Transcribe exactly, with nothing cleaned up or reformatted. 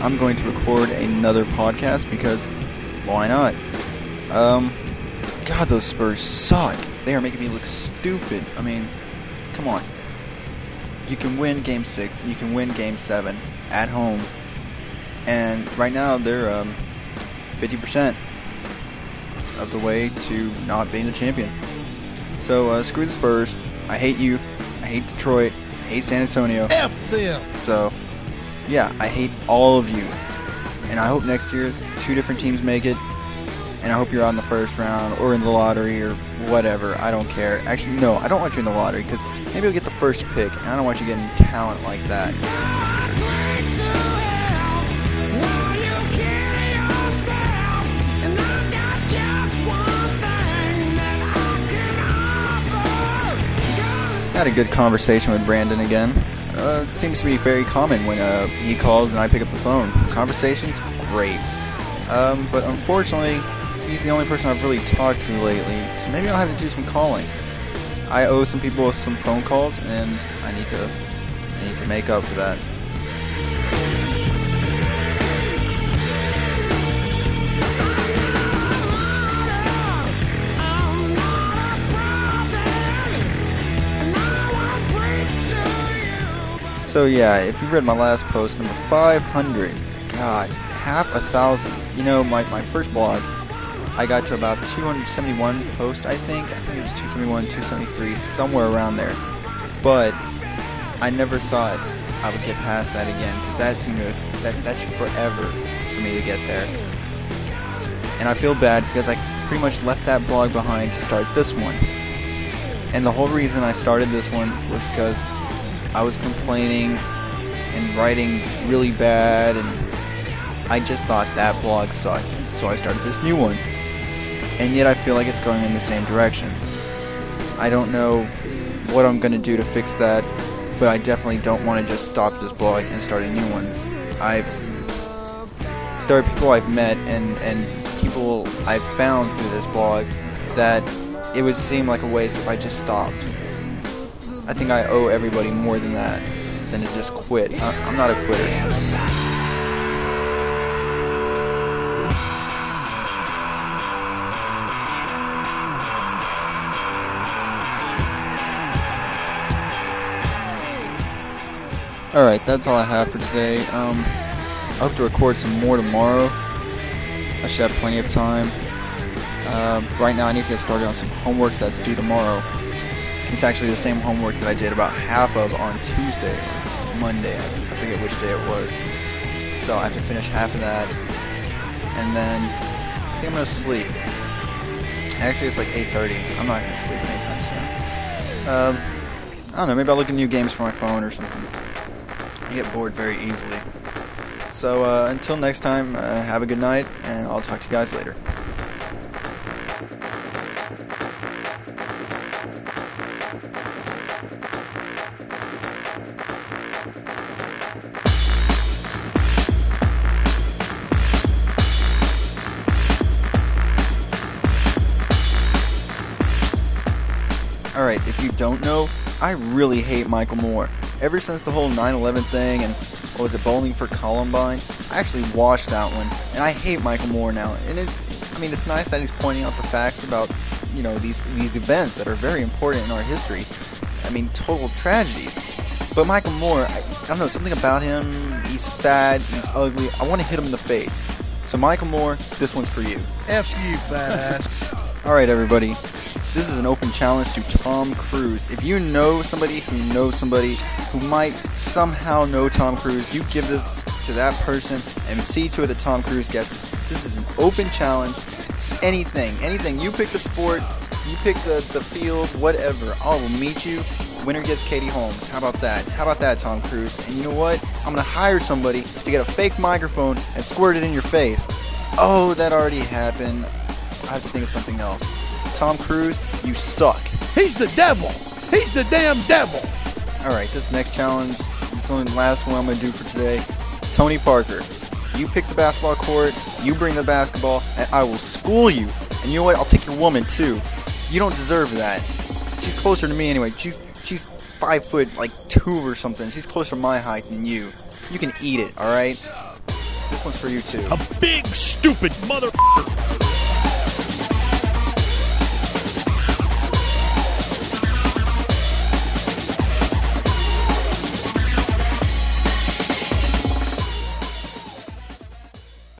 I'm going to record another podcast because why not? Um, God, those Spurs suck. They are making me look stupid. I mean, come on. You can win Game six, you can win Game seven at home, and right now they're um, fifty percent of the way to not being the champion. So, uh, screw the Spurs. I hate you. I hate Detroit. I hate San Antonio. F them. So, yeah, I hate all of you. And I hope next year two different teams make it. And I hope you're out in the first round or in the lottery or whatever. I don't care. Actually, no, I don't want you in the lottery because maybe you'll get the first pick. And I don't want you getting talent like that. Had a good conversation with Brandon again. Uh, it seems to be very common when uh, he calls and I pick up the phone. Conversations, great. Um, but unfortunately, he's the only person I've really talked to lately, so maybe I'll have to do some calling. I owe some people some phone calls, and I need to, I need to make up for that. So yeah, if you read my last post, number five hundred, God, half a thousand. You know, my, my first blog, I got to about two hundred seventy-one posts, I think. I think it was two seventy-one, two seventy-three, somewhere around there. But I never thought I would get past that again, because that seemed to, that, that took forever for me to get there. And I feel bad because I pretty much left that blog behind to start this one. And the whole reason I started this one was because I was complaining and writing really bad, and I just thought that blog sucked. So I started this new one. And yet I feel like it's going in the same direction. I don't know what I'm going to do to fix that, but I definitely don't want to just stop this blog and start a new one. I've there are people I've met and, and people I've found through this blog that it would seem like a waste if I just stopped. I think I owe everybody more than that, than to just quit. I, I'm not a quitter. Alright, that's all I have for today. Um, I hope to record some more tomorrow. I should have plenty of time. Uh, right now I need to get started on some homework that's due tomorrow. It's actually the same homework that I did about half of on Tuesday or Monday. I forget which day it was. So I have to finish half of that. And then I think I'm going to sleep. Actually, it's like eight thirty. I'm not going to sleep anytime soon. Um, I don't know. Maybe I'll look at new games for my phone or something. I get bored very easily. So uh, until next time, uh, have a good night, and I'll talk to you guys later. Alright, if you don't know, I really hate Michael Moore. Ever since the whole nine eleven thing and, what was it, Bowling for Columbine, I actually watched that one, and I hate Michael Moore now. And it's, I mean, it's nice that he's pointing out the facts about, you know, these, these events that are very important in our history. I mean, total tragedies. But Michael Moore, I, I don't know, something about him, he's fat, he's ugly, I want to hit him in the face. So Michael Moore, this one's for you. F you, fat ass. Alright, everybody. This is an open challenge to Tom Cruise. If you know somebody who knows somebody who might somehow know Tom Cruise, you give this to that person and see to it that Tom Cruise gets this. This is an open challenge. Anything. Anything. You pick the sport, you pick the, the field, whatever. I will meet you. Winner gets Katie Holmes. How about that? How about that, Tom Cruise? And you know what? I'm going to hire somebody to get a fake microphone and squirt it in your face. Oh, that already happened. I have to think of something else. Tom Cruise, you suck. He's the devil. He's the damn devil. Alright, this next challenge, this is the last one I'm going to do for today. Tony Parker, you pick the basketball court, you bring the basketball, and I will school you. And you know what? I'll take your woman, too. You don't deserve that. She's closer to me anyway. She's she's five foot, like, two or something. She's closer to my height than you. You can eat it, alright? This one's for you too. A big, stupid motherfucker.